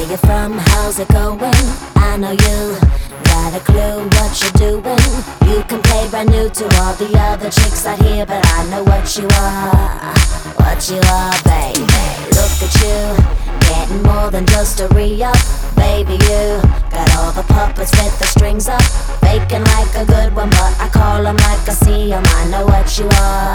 you from? How's it going? I know you got a clue what you're doing. You can play brand new to all the other chicks out here, but I know what you are, baby. Look at you, getting more than just a re-up. Baby, you got all the puppets with the strings up, faking like a good one, but I call them like I see them. I know what you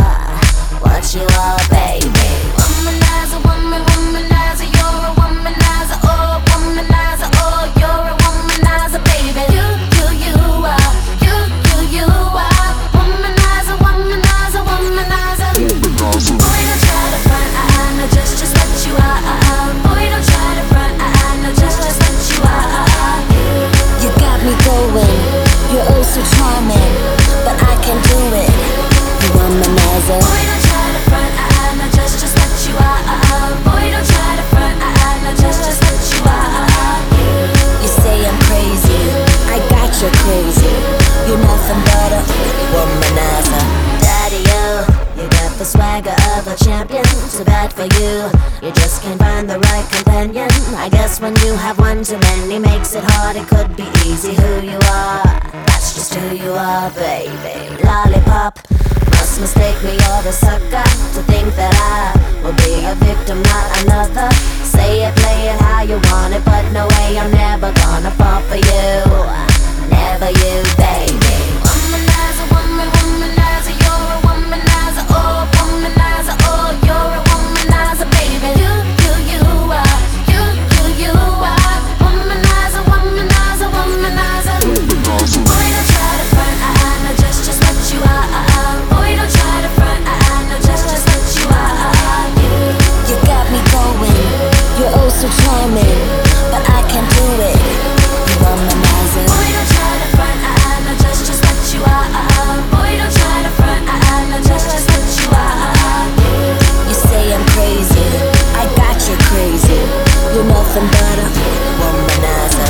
are, baby. Womanizer, womanizer, you're a womanizer, oh, womanizer, oh, you're a womanizer, baby. You are, you are, womanizer, womanizer, womanizer. Boy, don't try to front, I know just what you are. Boy, don't try to front, I know just what you are. You got me going, you're oh so charming, but I can do it. You womanizer. Boy, don't try to front, I know just what you are. Boy, don't try to front, I know just what you are. You say I'm crazy, I got you crazy. You're nothing but a womanizer. Daddy, you got the swagger of a champion. Too bad for you, you just can't find the right companion. I guess when you have one too many makes it hard. It could be easy who you are, that's just who you are, baby. Lollipop, must mistake me or a sucker to think that I will be a victim, not another. Say it, play it how you want it, but no way, I'm never gonna fall for you. Never you, baby. Womanizer, womanizer, you're a womanizer, oh, womanizer, oh, you're a womanizer, baby. You are, you are, womanizer, womanizer, womanizer. Boy, don't try to front, I know just what you are. Boy, don't try to front, I know just what you are. You got me going, you're oh so charming, but I can't do it. You womanizer. Boy, don't try to front, I know just what you are. Boy, don't try to front, I know just what you are. You say I'm crazy, I got you crazy. You're nothing but a womanizer.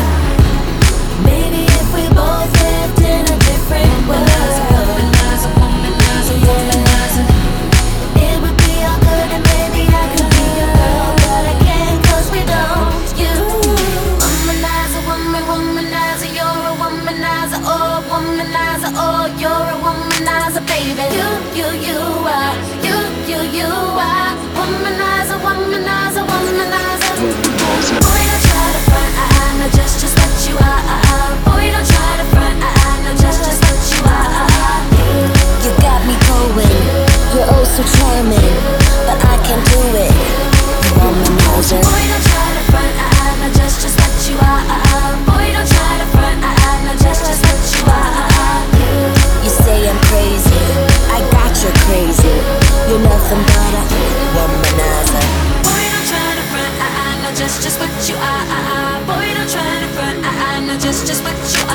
Maybe if we both lived in a different world, it would be all good and maybe I could be your girl, but I can't 'cause we don't. You womanizer, womanizer, you're a womanizer, oh, womanizer, oh, you're a womanizer, baby. You are, you are, womanizer, womanizer, womanizer. Boy, don't try to front, I know just what you are. Boy, don't try to front, I know just what you are. You got me going, you're oh so charming, but I can't do it. You womanizer. Boy, don't try to front, I know just what you are. Boy, don't try to front, I know just what you are. You say I'm crazy, I got you crazy. You're nothing but a womanizer. Boy, don't try to front, I know just what you are. Boy, don't try to front, I know just what you are.